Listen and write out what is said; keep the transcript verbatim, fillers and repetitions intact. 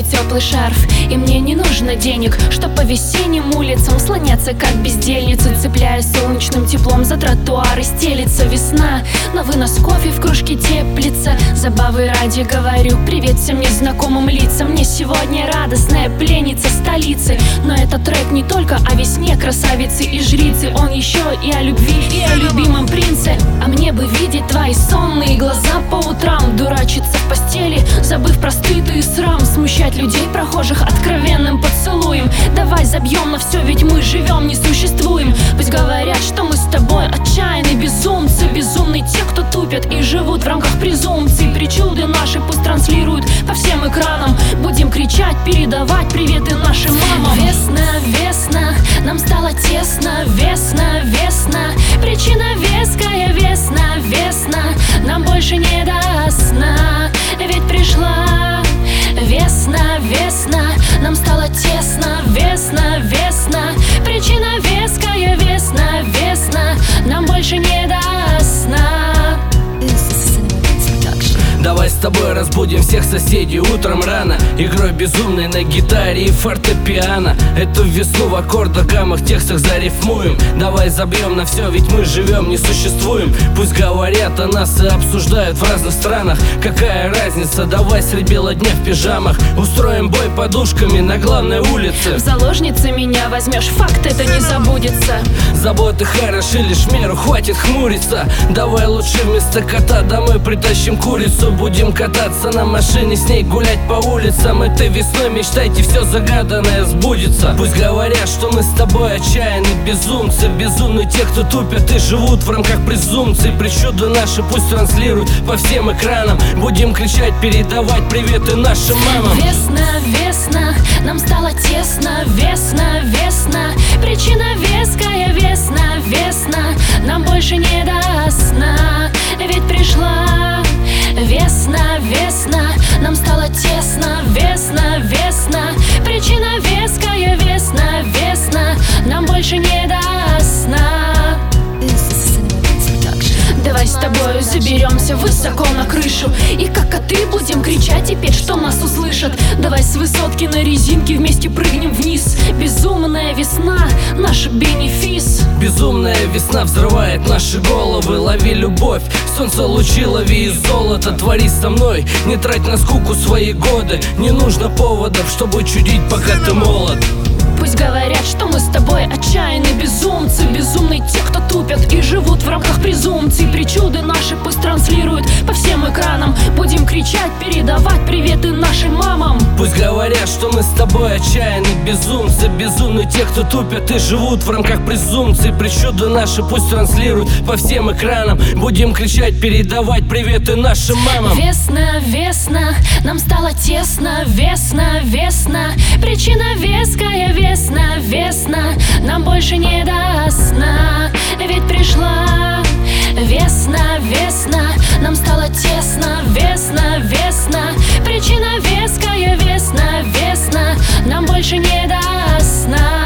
теплый шарф. И мне не нужно денег, чтоб по весенним улицам слоняться, как бездельницы, цепляясь солнечным теплом за тротуары. Стелится весна, на вынос кофе в кружке теплится. Забавы ради говорю привет всем незнакомым лицам. Мне сегодня радостная пленница столицы. Но этот трек не только о весне, красавицы и жрицы. Он еще и о любви, и о любимом принце. А мне бы видеть твои сонные глаза по утрам, дурачиться в постели, забыв про стыд и срам, смущать людей прохожих откровенным поцелуем. Давай забьем на все, ведь мы живем, не существуем. Пусть говорят, что мы с тобой отчаянные безумцы. Безумны те, кто тупят и живут в рамках презумпций. Причуды наши пусть транслируют по всем экранам. Будем кричать, передавать приветы нашим мамам. Весна, весна, нам стало тесно. Весна, весна, причина веская. Весна, весна, нам больше не до сна. Ведь пришла весна, весна, нам стало тесно. Весна, весна, причина веская. Весна, весна, нам больше не до сна. Давай с тобой разбудим всех соседей утром рано, игрой безумной на гитаре и фортепиано. Эту весну в аккордах, гаммах, текстах зарифмуем. Давай забьем на все, ведь мы живем, не существуем. Пусть говорят о нас и обсуждают в разных странах. Какая разница, давай средь бела дня в пижамах устроим бой подушками на главной улице. В заложницы меня возьмешь, факт это не забудется. Заботы хороши, лишь меру, хватит хмуриться. Давай лучше вместо кота домой притащим курицу. Будем кататься на машине, с ней гулять по улицам. Этой весной мечтайте, все загаданное сбудется. Пусть говорят, что мы с тобой отчаянные безумцы. Безумны те, кто тупят и живут в рамках презумпций. Причуды наши пусть транслируют по всем экранам. Будем кричать, передавать приветы нашим мамам. Весна, весна, нам стало тесно. Весна, весна, причина веская. Весна, весна, нам больше не до сна. Ведь пришла весна, весна, нам стало тесно. Весна, весна, причина веская. Весна, весна, нам больше не до сна. Давай с тобой заберемся высоко на крышу и как коты будем кричать и петь, что нас услышат. Давай с высотки на резинке вместе прыгнем вниз. Безумная весна, наш бенефис. Безумная весна взрывает наши головы. Лови любовь, солнце лучи, лови из золота. Твори со мной, не трать на скуку свои годы. Не нужно поводов, чтобы чудить, пока ты молод. Пусть говорят, что мы с тобой отчаянные безумцы. Безумны те, кто тупят и живут в рамках презумпций. Причуды наши пусть транслируют по всем экранам. Будем кричать, передавать приветы нашим мамам. Пусть говорят, что мы с тобой отчаянные безумцы. Безумны те, кто тупят и живут в рамках презумпций. Причуды наши пусть транслируют по всем экранам. Будем кричать, передавать приветы нашим мамам. Весна, весна, нам стало тесно. Весна, весна, причина веская. Весна, весна, нам больше не до сна. Ведь пришла весна, весна, нам стало тесно. Весна, весна, причина веская. Весна, весна, нам больше не до сна.